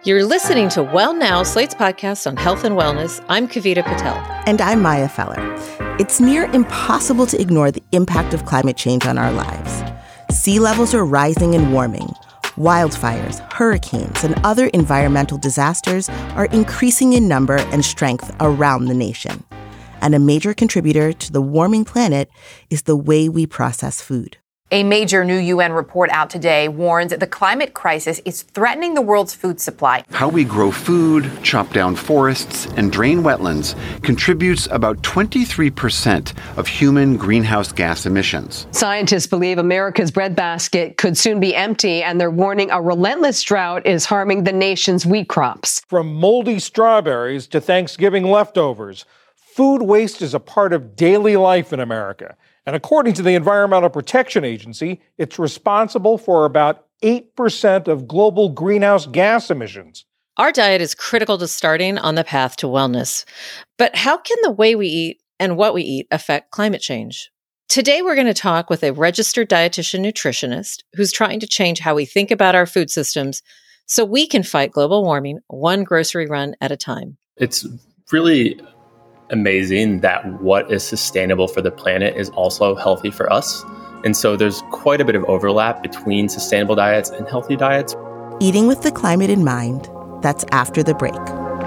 You're listening to Well Now, Slate's podcast on health and wellness. I'm Kavita Patel. And I'm Maya Feller. It's near impossible to ignore the impact of climate change on our lives. Sea levels are rising and warming. Wildfires, hurricanes, and other environmental disasters are increasing in number and strength around the nation. And a major contributor to the warming planet is the way we process food. A major new UN report out today warns the climate crisis is threatening the world's food supply. How we grow food, chop down forests, and drain wetlands contributes about 23% of human greenhouse gas emissions. Scientists believe America's breadbasket could soon be empty, and they're warning a relentless drought is harming the nation's wheat crops. From moldy strawberries to Thanksgiving leftovers, food waste is a part of daily life in America. And according to the Environmental Protection Agency, it's responsible for about 8% of global greenhouse gas emissions. Our diet is critical to starting on the path to wellness. But how can the way we eat and what we eat affect climate change? Today, we're going to talk with a registered dietitian nutritionist who's trying to change how we think about our food systems so we can fight global warming one grocery run at a time. It's really amazing that what is sustainable for the planet is also healthy for us. And so there's quite a bit of overlap between sustainable diets and healthy diets. Eating with the climate in mind, that's after the break.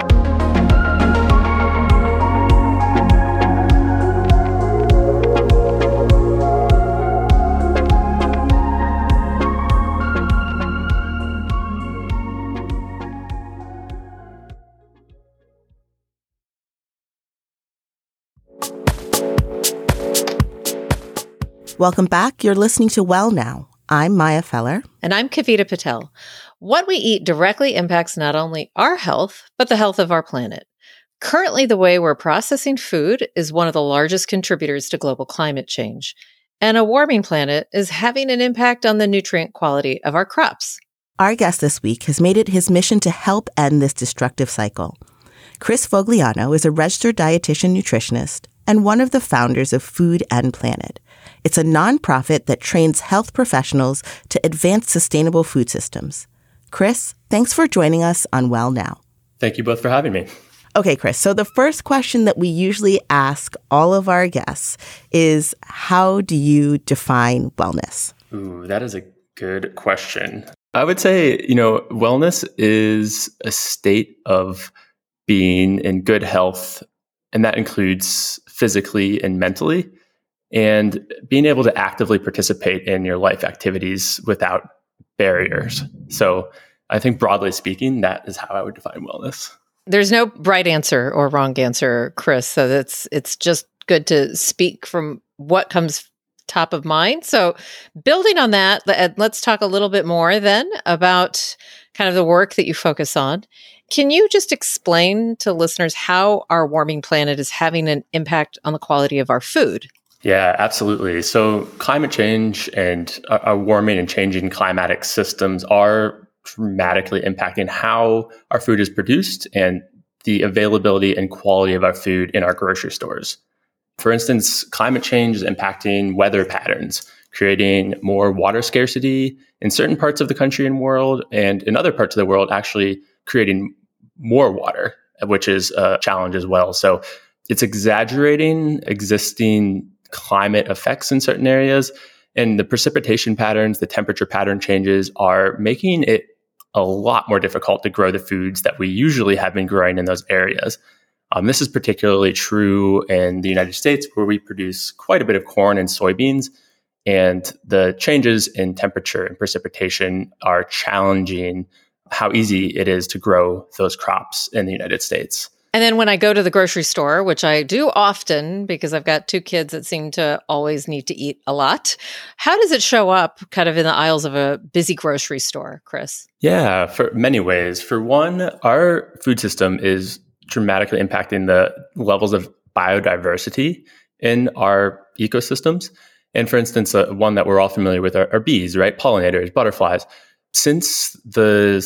Welcome back. You're listening to Well Now. I'm Maya Feller. And I'm Kavita Patel. What we eat directly impacts not only our health, but the health of our planet. Currently, the way we're processing food is one of the largest contributors to global climate change. And a warming planet is having an impact on the nutrient quality of our crops. Our guest this week has made it his mission to help end this destructive cycle. Chris Fogliano is a registered dietitian nutritionist and one of the founders of Food and Planet. It's a nonprofit that trains health professionals to advance sustainable food systems. Chris, thanks for joining us on Well Now. Thank you both for having me. Okay, Chris, so the first question that we usually ask all of our guests is, how do you define wellness? Ooh, that is a good question. I would say, wellness is a state of being in good health, and that includes physically and mentally, and being able to actively participate in your life activities without barriers. So I think broadly speaking, that is how I would define wellness. There's no right answer or wrong answer, Chris. So it's just good to speak from what comes top of mind. So building on that, let's talk a little bit more then about kind of the work that you focus on. Can you just explain to listeners how our warming planet is having an impact on the quality of our food? Yeah, absolutely. So climate change and our warming and changing climatic systems are dramatically impacting how our food is produced and the availability and quality of our food in our grocery stores. For instance, climate change is impacting weather patterns, creating more water scarcity in certain parts of the country and world, and in other parts of the world, actually creating more water, which is a challenge as well. So it's exaggerating existing climate effects in certain areas, and the precipitation patterns, the temperature pattern changes are making it a lot more difficult to grow the foods that we usually have been growing in those areas. This is particularly true in the United States, where we produce quite a bit of corn and soybeans, and the changes in temperature and precipitation are challenging how easy it is to grow those crops in the United States. And then when I go to the grocery store, which I do often because I've got two kids that seem to always need to eat a lot, how does it show up kind of in the aisles of a busy grocery store, Chris? Yeah, for many ways. For one, our food system is dramatically impacting the levels of biodiversity in our ecosystems. And for instance, one that we're all familiar with are bees, right? Pollinators, butterflies. Since the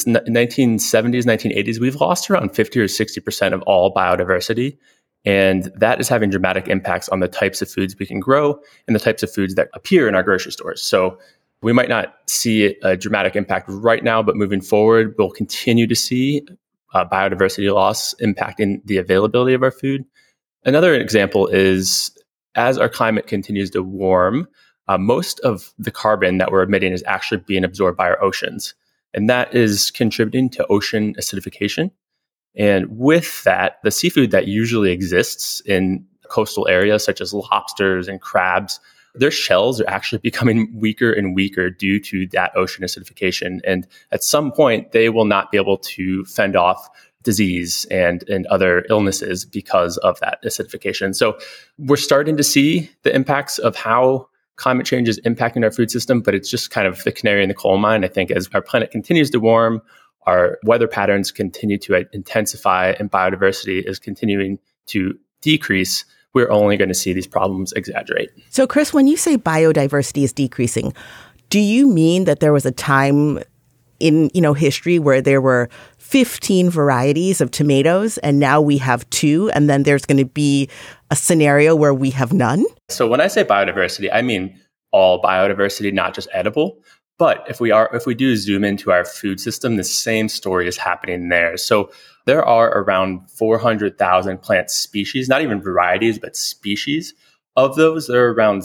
1970s, 1980s, we've lost around 50 or 60% of all biodiversity. And that is having dramatic impacts on the types of foods we can grow and the types of foods that appear in our grocery stores. So We might not see a dramatic impact right now, but moving forward, we'll continue to see biodiversity loss impacting the availability of our food. Another example is as our climate continues to warm, most of the carbon that we're emitting is actually being absorbed by our oceans. And that is contributing to ocean acidification. And with that, the seafood that usually exists in coastal areas, such as lobsters and crabs, their shells are actually becoming weaker and weaker due to that ocean acidification. And at some point, they will not be able to fend off disease and other illnesses because of that acidification. So we're starting to see the impacts of how climate change is impacting our food system, but it's just kind of the canary in the coal mine. I think as our planet continues to warm, our weather patterns continue to intensify, and biodiversity is continuing to decrease, we're only going to see these problems exaggerate. So, Chris, when you say biodiversity is decreasing, do you mean that there was a time in history where there were 15 varieties of tomatoes and now we have 2, and then there's going to be a scenario where we have none? So when I say biodiversity, I mean all biodiversity, not just edible. But if we do zoom into our food system, the same story is happening there. So there are around 400,000 plant species, not even varieties, but species. Of those, there are around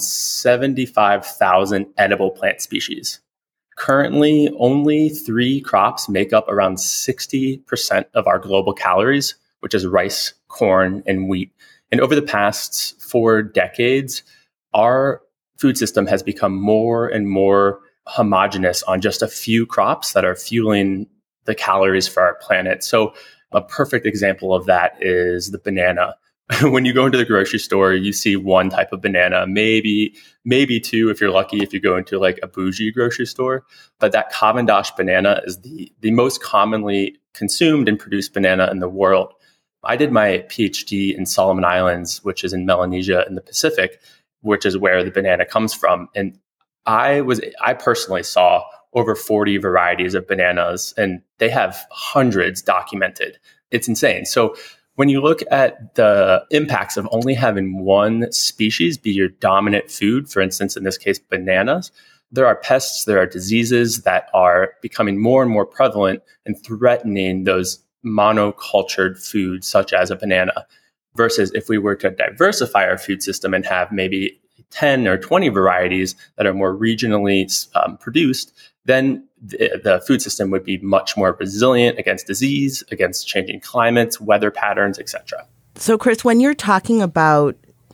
75,000 edible plant species. Currently, only 3 crops make up around 60% of our global calories, which is rice, corn, and wheat. And over the past 4 decades, our food system has become more and more homogeneous on just a few crops that are fueling the calories for our planet. So a perfect example of that is the banana. When you go into the grocery store, you see one type of banana, maybe 2 if you're lucky, if you go into like a bougie grocery store. But that Cavendish banana is the most commonly consumed and produced banana in the world. I did my PhD in Solomon Islands, which is in Melanesia in the Pacific, which is where the banana comes from. And I personally saw over 40 varieties of bananas, and they have hundreds documented. It's insane. So when you look at the impacts of only having one species be your dominant food, for instance, in this case, bananas, there are pests, there are diseases that are becoming more and more prevalent and threatening those monocultured foods, such as a banana. Versus if we were to diversify our food system and have maybe 10 or 20 varieties that are more regionally produced, then the food system would be much more resilient against disease, against changing climates, weather patterns, etc. So, Chris, when you're talking about,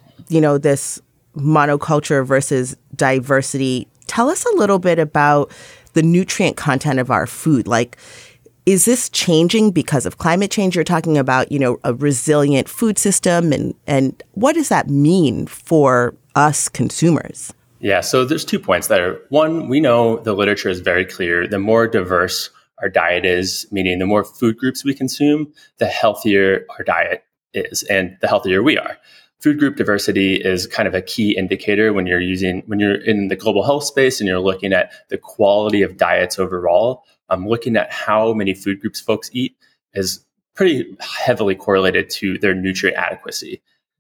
this monoculture versus diversity, tell us a little bit about the nutrient content of our food. Like, is this changing because of climate change? You're talking about, a resilient food system, and what does that mean for us consumers? Yeah, so there's 2 points there. One, we know the literature is very clear. The more diverse our diet is, meaning the more food groups we consume, the healthier our diet is and the healthier we are. Food group diversity is kind of a key indicator when you're in the global health space and you're looking at the quality of diets overall. Looking at how many food groups folks eat is pretty heavily correlated to their nutrient adequacy.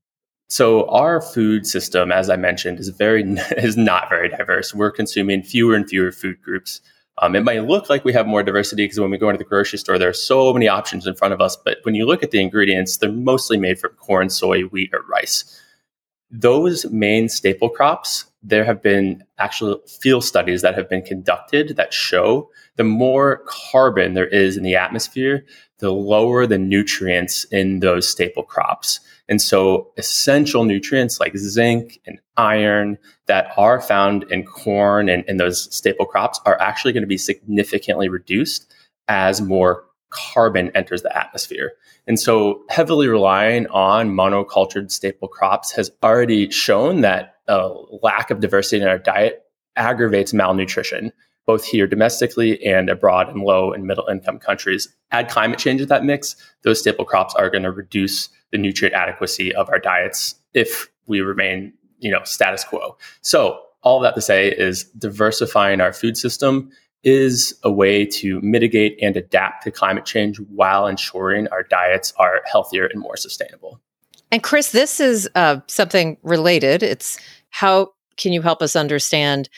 So our food system, as I mentioned, is not very diverse. We're consuming fewer and fewer food groups. It might look like we have more diversity because when we go into the grocery store, there are so many options in front of us. But when you look at the ingredients, they're mostly made from corn, soy, wheat, or rice. Those main staple crops, there have been actual field studies that have been conducted that show the more carbon there is in the atmosphere, the lower the nutrients in those staple crops. And so essential nutrients like zinc and iron that are found in corn and those staple crops are actually going to be significantly reduced as more carbon enters the atmosphere. And so heavily relying on monocultured staple crops has already shown that a lack of diversity in our diet aggravates malnutrition, both here domestically and abroad in low and middle income countries. Add climate change to that mix, those staple crops are going to reduce the nutrient adequacy of our diets if we remain, status quo. So all that to say is diversifying our food system is a way to mitigate and adapt to climate change while ensuring our diets are healthier and more sustainable. And Chris, this is something related. It's how can you help us understand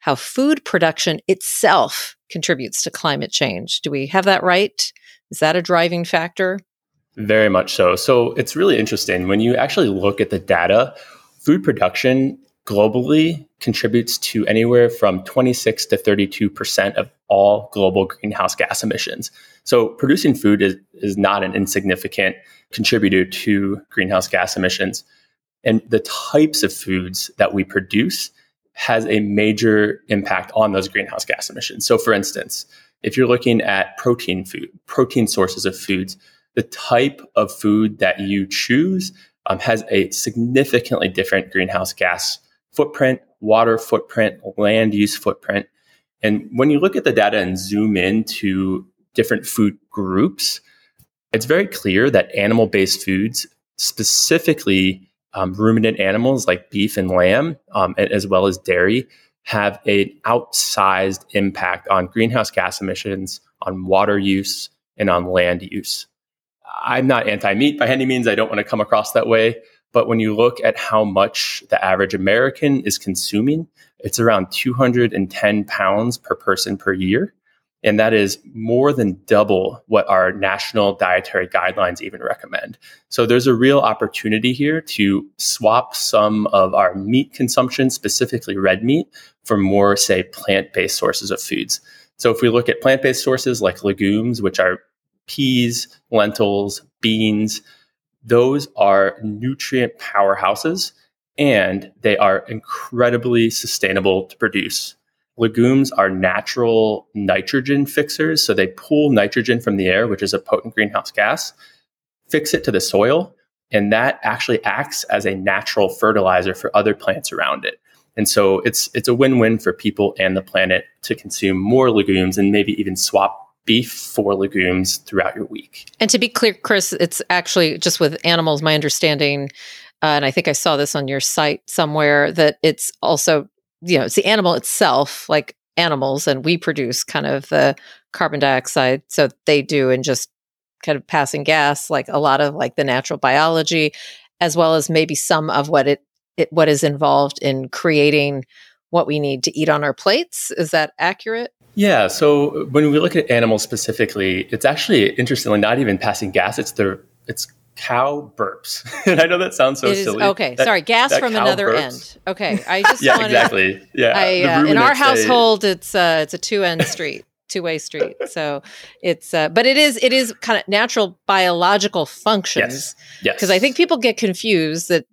how food production itself contributes to climate change. Do we have that right? Is that a driving factor? Very much so. So it's really interesting. When you actually look at the data, food production globally contributes to anywhere from 26 to 32% of all global greenhouse gas emissions. So producing food is not an insignificant contributor to greenhouse gas emissions. And the types of foods that we produce has a major impact on those greenhouse gas emissions. So for instance, if you're looking at protein sources of foods, the type of food that you choose has a significantly different greenhouse gas footprint, water footprint, land use footprint. And when you look at the data and zoom into different food groups, it's very clear that animal-based foods, specifically ruminant animals like beef and lamb, as well as dairy, have an outsized impact on greenhouse gas emissions, on water use, and on land use. I'm not anti-meat by any means. I don't want to come across that way. But when you look at how much the average American is consuming, it's around 210 pounds per person per year. And that is more than double what our national dietary guidelines even recommend. So there's a real opportunity here to swap some of our meat consumption, specifically red meat, for more, say, plant-based sources of foods. So if we look at plant-based sources like legumes, which are peas, lentils, beans, those are nutrient powerhouses, and they are incredibly sustainable to produce. Legumes are natural nitrogen fixers, so they pull nitrogen from the air, which is a potent greenhouse gas, fix it to the soil, and that actually acts as a natural fertilizer for other plants around it. And so it's a win-win for people and the planet to consume more legumes and maybe even swap beef for legumes throughout your week. And to be clear, Chris, it's actually just with animals, my understanding, and I think I saw this on your site somewhere, that it's also, it's the animal itself, like animals, and we produce kind of the carbon dioxide. So they do, and just kind of passing gas, like a lot of like the natural biology, as well as maybe some of what is involved in creating what we need to eat on our plates. Is that accurate? Yeah. So when we look at animals specifically, it's actually interestingly not even passing gas. It's cow burps. And I know that sounds so silly. Okay. Sorry. Gas from another end. Okay. I just exactly. Yeah. In our household, it's a two-way street. So it's, but it is kind of natural biological functions. Yes. Because I think people get confused that,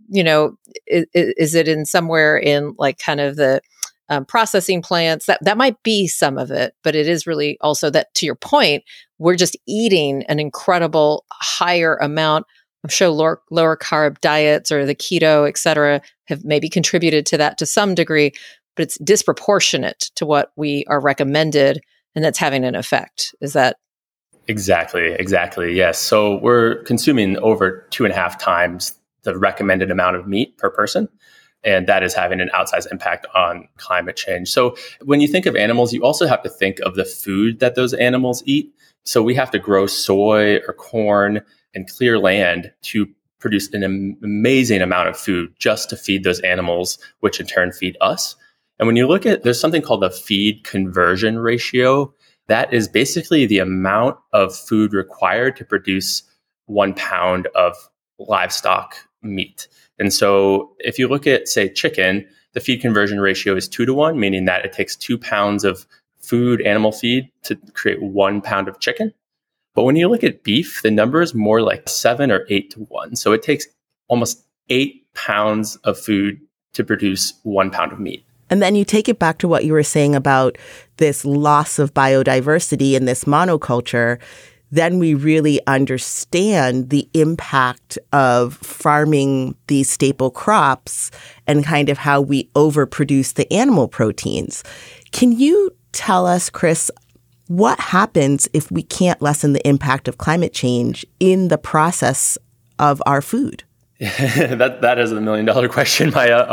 is it in somewhere in like kind of the processing plants? That might be some of it, but it is really also that, to your point, we're just eating an incredible higher amount. I'm sure lower carb diets or the keto, et cetera, have maybe contributed to that to some degree, but it's disproportionate to what we are recommended, and that's having an effect. Is that? Exactly. Yes. So we're consuming over 2.5 times the recommended amount of meat per person. And that is having an outsized impact on climate change. So when you think of animals, you also have to think of the food that those animals eat. So we have to grow soy or corn and clear land to produce an amazing amount of food just to feed those animals, which in turn feed us. And when you look at, there's something called the feed conversion ratio. That is basically the amount of food required to produce 1 pound of livestock meat. And so if you look at, say, chicken, the feed conversion ratio is 2-to-1, meaning that it takes 2 pounds of animal feed to create 1 pound of chicken. But when you look at beef, the number is more like 7 or 8-to-1. So it takes almost 8 pounds of food to produce 1 pound of meat. And then you take it back to what you were saying about this loss of biodiversity in this monoculture. Then we really understand the impact of farming these staple crops and kind of how we overproduce the animal proteins. Can you tell us, Chris, what happens if we can't lessen the impact of climate change in the process of our food? That is a $1 million question, Maya.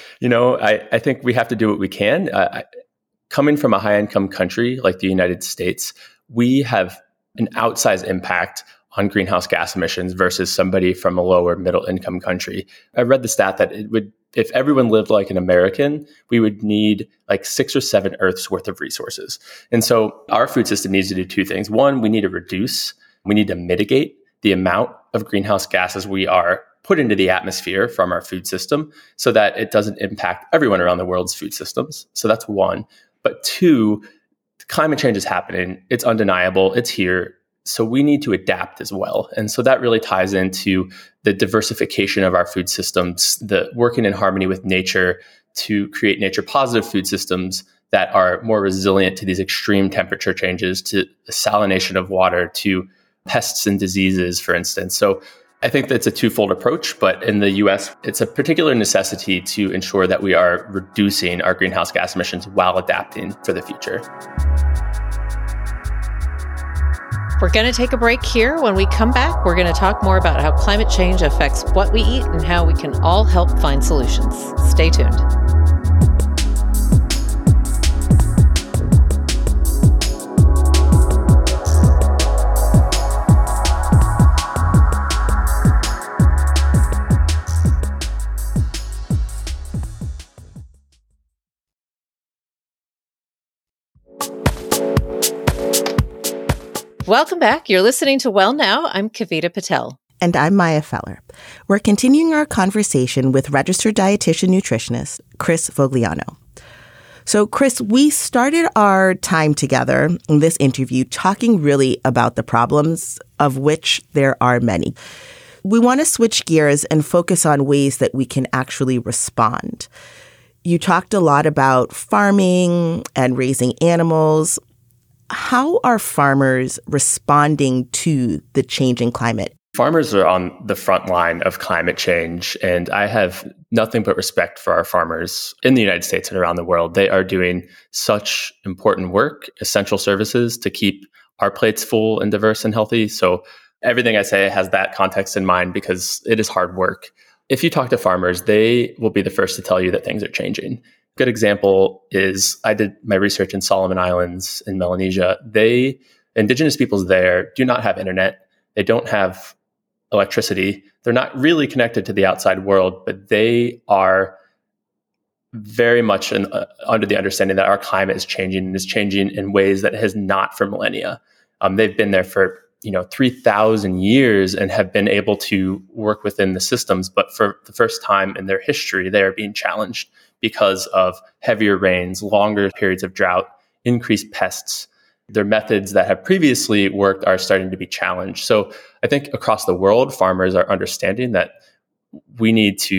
I think we have to do what we can. Coming from a high-income country like the United States, we have an outsized impact on greenhouse gas emissions versus somebody from a lower middle income country. I read the stat that it would if everyone lived like an American, we would need like 6 or 7 Earths worth of resources. And so our food system needs to do 2 things. One, we need to mitigate the amount of greenhouse gases we are put into the atmosphere from our food system so that it doesn't impact everyone around the world's food systems. So that's one. But 2, climate change is happening. It's undeniable. It's here. So we need to adapt as well. And so that really ties into the diversification of our food systems, the working in harmony with nature to create nature positive food systems that are more resilient to these extreme temperature changes, to the salination of water, to pests and diseases, for instance. So I think that's a twofold approach, but in the US, it's a particular necessity to ensure that we are reducing our greenhouse gas emissions while adapting for the future. We're going to take a break here. When we come back, we're going to talk more about how climate change affects what we eat and how we can all help find solutions. Stay tuned. Welcome back. You're listening to Well Now. I'm Kavita Patel. And I'm Maya Feller. We're continuing our conversation with registered dietitian nutritionist Chris Vogliano. So, Chris, we started our time together in this interview talking really about the problems, of which there are many. We want to switch gears and focus on ways that we can actually respond. You talked a lot about farming and raising animals. How are farmers responding to the changing climate? Farmers are on the front line of climate change, and I have nothing but respect for our farmers in the United States and around the world. They are doing such important work, essential services to keep our plates full and diverse and healthy. So everything I say has that context in mind because it is hard work. If you talk to farmers, they will be the first to tell you that things are changing. Good example is I did my research in Solomon Islands in Melanesia. Indigenous peoples there do not have internet. They don't have electricity. They're not really connected to the outside world, but they are very much under the understanding that our climate is changing and is changing in ways that it has not for millennia. They've been there for 3,000 years and have been able to work within the systems. But for the first time in their history, they are being challenged because of heavier rains, longer periods of drought, increased pests. Their methods that have previously worked are starting to be challenged. So I think across the world, farmers are understanding that we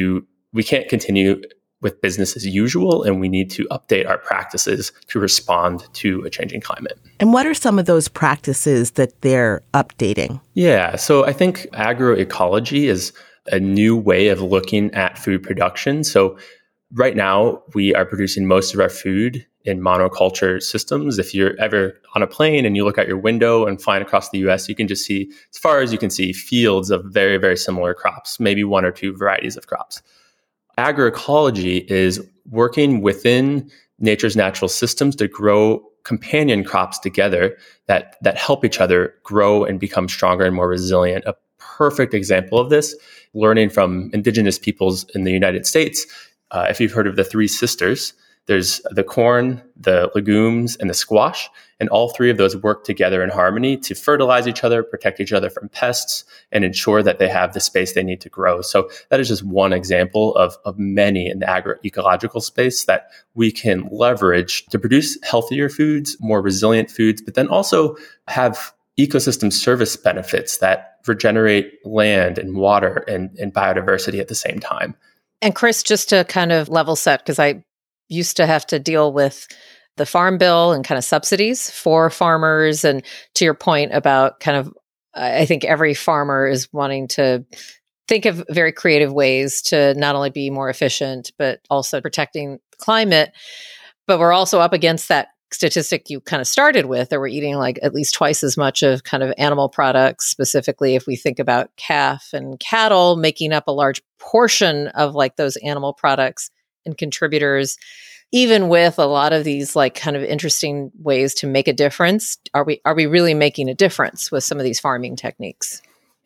can't continue with business as usual, and we need to update our practices to respond to a changing climate. And what are some of those practices that they're updating? Yeah, so I think agroecology is a new way of looking at food production. So right now, we are producing most of our food in monoculture systems. If you're ever on a plane and you look out your window and flying across the US, you can just see, as far as you can see, fields of very, very similar crops, maybe 1 or 2 varieties of crops. Agroecology is working within nature's natural systems to grow companion crops together that help each other grow and become stronger and more resilient. A perfect example of this, learning from indigenous peoples in the United States. If you've heard of the 3 sisters, there's the corn, the legumes, and the squash. And all 3 of those work together in harmony to fertilize each other, protect each other from pests, and ensure that they have the space they need to grow. So that is just one example of many in the agroecological space that we can leverage to produce healthier foods, more resilient foods, but then also have ecosystem service benefits that regenerate land and water and biodiversity at the same time. And Chris, just to kind of level set, because I used to have to deal with the farm bill and kind of subsidies for farmers. And to your point about kind of, I think every farmer is wanting to think of very creative ways to not only be more efficient, but also protecting the climate. But we're also up against that statistic you kind of started with, that we're eating like at least twice as much of kind of animal products, specifically if we think about calf and cattle making up a large portion of like those animal products and contributors. Even with a lot of these like kind of interesting ways to make a difference, are we really making a difference with some of these farming techniques?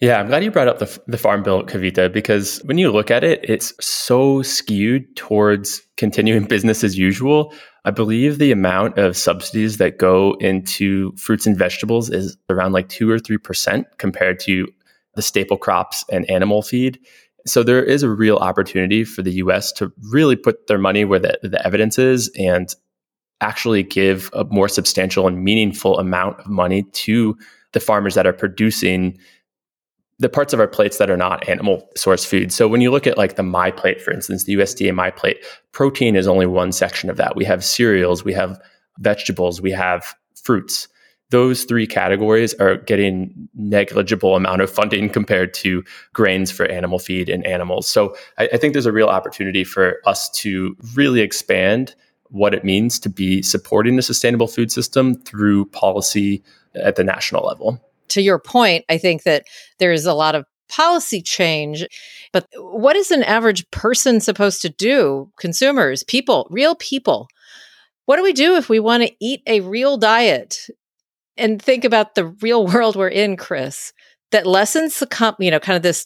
Yeah, I'm glad you brought up the Farm Bill, Kavita, because when you look at it, it's so skewed towards continuing business as usual. I believe the amount of subsidies that go into fruits and vegetables is around like 2 or 3% compared to the staple crops and animal feed. So there is a real opportunity for the US to really put their money where the evidence is and actually give a more substantial and meaningful amount of money to the farmers that are producing the parts of our plates that are not animal source food. So when you look at like the My Plate, for instance, the USDA My Plate, protein is only one section of that. We have cereals, we have vegetables, we have fruits. Those three categories are getting negligible amount of funding compared to grains for animal feed and animals. So I think there's a real opportunity for us to really expand what it means to be supporting a sustainable food system through policy at the national level. To your point, I think that there's a lot of policy change, but what is an average person supposed to do? Consumers, people, real people. What do we do if we want to eat a real diet and think about the real world we're in, Chris, that lessens the kind of this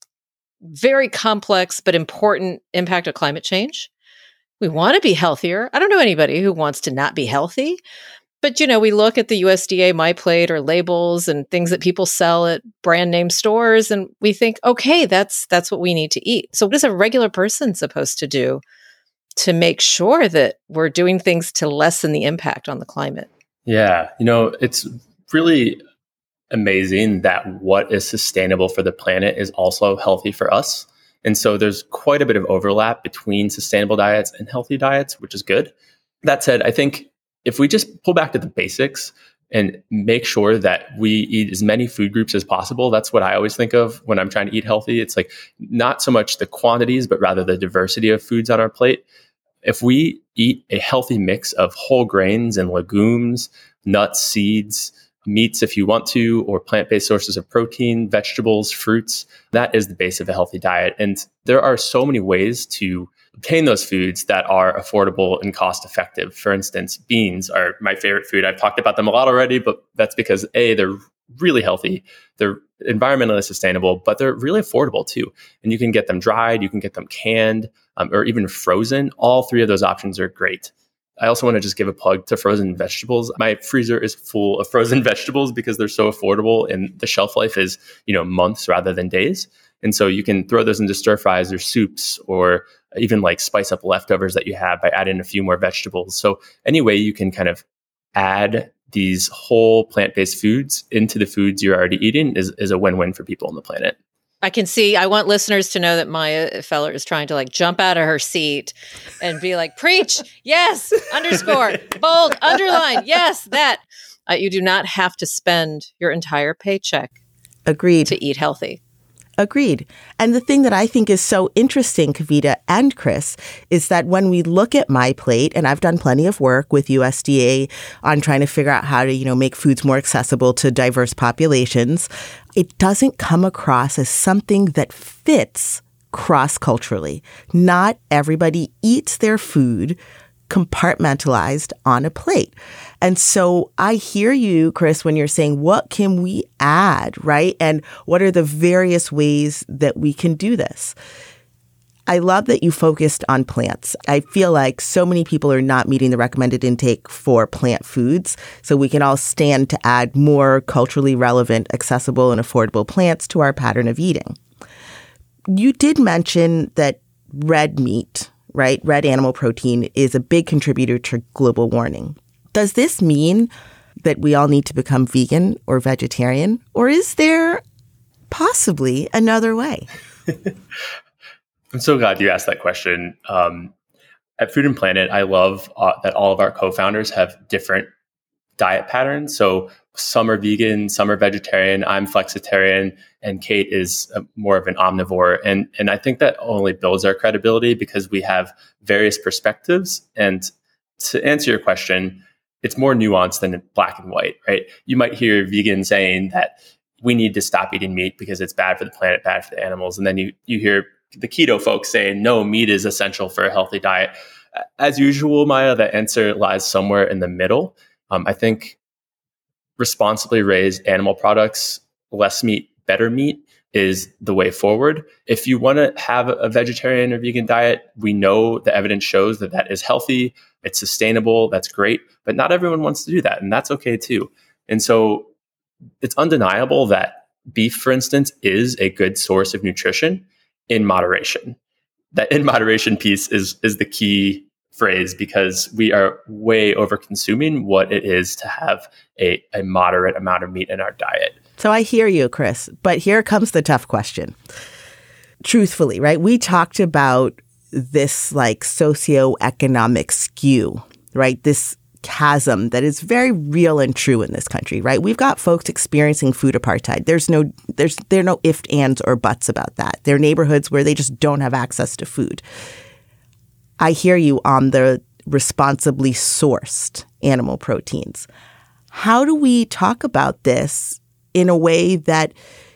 very complex but important impact of climate change? We want to be healthier. I don't know anybody who wants to not be healthy. But, we look at the USDA My Plate or labels and things that people sell at brand name stores, and we think, okay, that's what we need to eat. So what is a regular person supposed to do to make sure that we're doing things to lessen the impact on the climate? Yeah, it's really amazing that what is sustainable for the planet is also healthy for us. And so there's quite a bit of overlap between sustainable diets and healthy diets, which is good. That said, I think if we just pull back to the basics and make sure that we eat as many food groups as possible, that's what I always think of when I'm trying to eat healthy. It's like not so much the quantities, but rather the diversity of foods on our plate. If we eat a healthy mix of whole grains and legumes, nuts, seeds, meats if you want to, or plant-based sources of protein, vegetables, fruits, that is the base of a healthy diet. And there are so many ways to obtain those foods that are affordable and cost effective. For instance, beans are my favorite food. I've talked about them a lot already, but that's because they're really healthy. They're environmentally sustainable, but they're really affordable too. And you can get them dried, you can get them canned, or even frozen. All three of those options are great. I also want to just give a plug to frozen vegetables. My freezer is full of frozen vegetables because they're so affordable and the shelf life is, months rather than days. And so you can throw those into stir fries or soups, or even like spice up leftovers that you have by adding a few more vegetables. So any way you can kind of add these whole plant-based foods into the foods you're already eating is a win-win for people on the planet. I want listeners to know that Maya Feller is trying to like jump out of her seat and be like, preach, yes, underscore, bold, underline, yes, that. You do not have to spend your entire paycheck to eat healthy. Agreed. And the thing that I think is so interesting, Kavita and Chris, is that when we look at My Plate, and I've done plenty of work with USDA on trying to figure out how to, make foods more accessible to diverse populations, it doesn't come across as something that fits cross-culturally. Not everybody eats their food compartmentalized on a plate. And so I hear you, Chris, when you're saying, what can we add, right? And what are the various ways that we can do this? I love that you focused on plants. I feel like so many people are not meeting the recommended intake for plant foods. So we can all stand to add more culturally relevant, accessible, and affordable plants to our pattern of eating. You did mention that red meat, right? Red animal protein is a big contributor to global warming. Does this mean that we all need to become vegan or vegetarian? Or is there possibly another way? I'm so glad you asked that question. At Food and Planet, I love that all of our co-founders have different diet patterns. So some are vegan, some are vegetarian. I'm flexitarian, and Kate is more of an omnivore. And I think that only builds our credibility because we have various perspectives. And to answer your question, it's more nuanced than black and white, right? You might hear vegans saying that we need to stop eating meat because it's bad for the planet, bad for the animals. And then you hear the keto folks saying, no, meat is essential for a healthy diet. As usual, Maya, the answer lies somewhere in the middle. I think responsibly raised animal products, less meat, better meat is the way forward. If you want to have a vegetarian or vegan diet, we know the evidence shows that that is healthy, it's sustainable, that's great, but not everyone wants to do that, and that's okay too. And so it's undeniable that beef, for instance, is a good source of nutrition in moderation. That in moderation piece is the key phrase, because we are way over consuming what it is to have a moderate amount of meat in our diet. So I hear you, Chris, but here comes the tough question. Truthfully, right? We talked about this like socioeconomic skew, right? This chasm that is very real and true in this country, right? We've got folks experiencing food apartheid. There are no ifs, ands, or buts about that. There are neighborhoods where they just don't have access to food. I hear you on the responsibly sourced animal proteins. How do we talk about this in a way that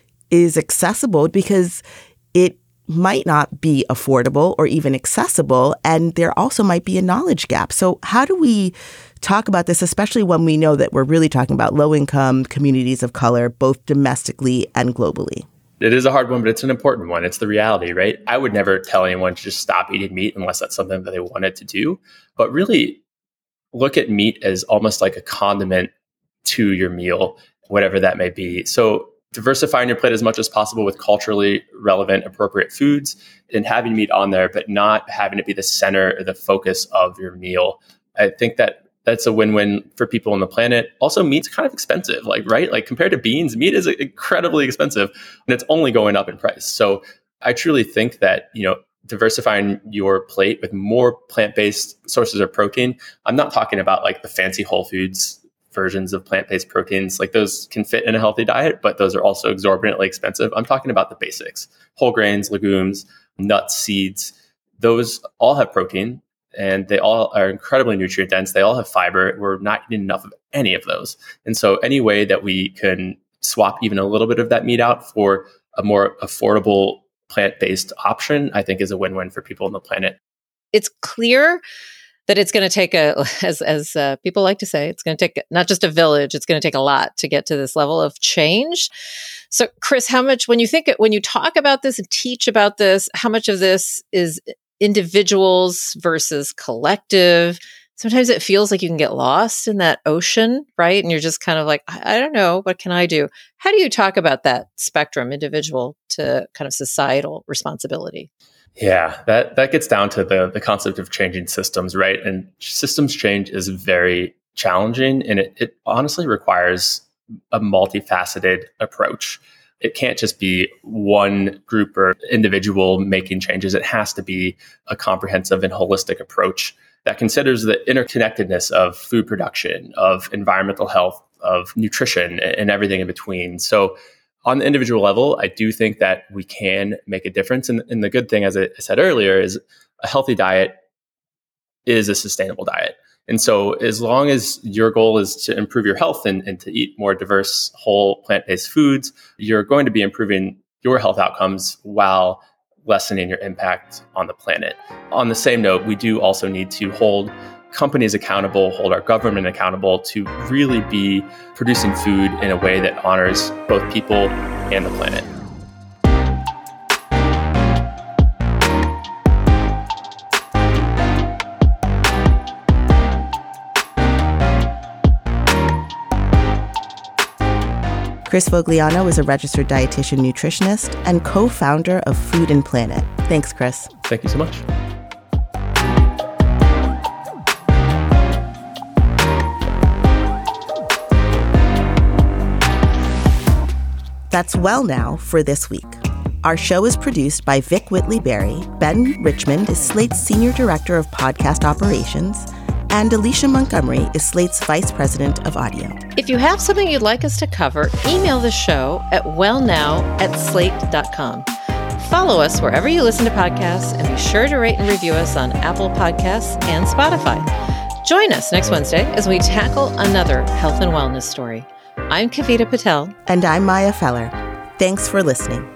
is accessible? Because it might not be affordable or even accessible, and there also might be a knowledge gap. So how do we talk about this, especially when we know that we're really talking about low-income communities of color, both domestically and globally? It is a hard one, but it's an important one. It's the reality, right? I would never tell anyone to just stop eating meat unless that's something that they wanted to do. But really look at meat as almost like a condiment to your meal, whatever that may be. So diversifying your plate as much as possible with culturally relevant, appropriate foods, and having meat on there, but not having it be the center or the focus of your meal. I think that's a win-win for people on the planet. Also, meat's kind of expensive, right? Like compared to beans, meat is incredibly expensive, and it's only going up in price. So I truly think that, diversifying your plate with more plant-based sources of protein. I'm not talking about like the fancy Whole Foods versions of plant-based proteins. Like those can fit in a healthy diet, but those are also exorbitantly expensive. I'm talking about the basics: whole grains, legumes, nuts, seeds. Those all have protein, and they all are incredibly nutrient dense. They all have fiber. We're not eating enough of any of those. And so any way that we can swap even a little bit of that meat out for a more affordable plant-based option, I think is a win-win for people on the planet. It's clear that it's going to take as people like to say, it's going to take not just a village, it's going to take a lot to get to this level of change. So Chris, how much, when you talk about this and teach about this, how much of this is individuals versus collective? Sometimes it feels like you can get lost in that ocean, right? And you're just kind of like, I don't know, what can I do? How do you talk about that spectrum, individual to kind of societal responsibility? Yeah, that gets down to the concept of changing systems, right? And systems change is very challenging, and it honestly requires a multifaceted approach. It can't just be one group or individual making changes. It has to be a comprehensive and holistic approach that considers the interconnectedness of food production, of environmental health, of nutrition, and everything in between. So on the individual level, I do think that we can make a difference. And the good thing, as I said earlier, is a healthy diet is a sustainable diet. And so as long as your goal is to improve your health and to eat more diverse, whole, plant-based foods, you're going to be improving your health outcomes while lessening your impact on the planet. On the same note, we do also need to hold companies accountable, hold our government accountable to really be producing food in a way that honors both people and the planet. Chris Fogliano is a registered dietitian nutritionist and co-founder of Food and Planet. Thanks, Chris. Thank you so much. That's Well Now for this week. Our show is produced by Vic Whitley-Berry. Ben Richmond is Slate's Senior Director of Podcast Operations, and Alicia Montgomery is Slate's Vice President of Audio. If you have something you'd like us to cover, email the show at wellnow@slate.com. Follow us wherever you listen to podcasts, and be sure to rate and review us on Apple Podcasts and Spotify. Join us next Wednesday as we tackle another health and wellness story. I'm Kavita Patel. And I'm Maya Feller. Thanks for listening.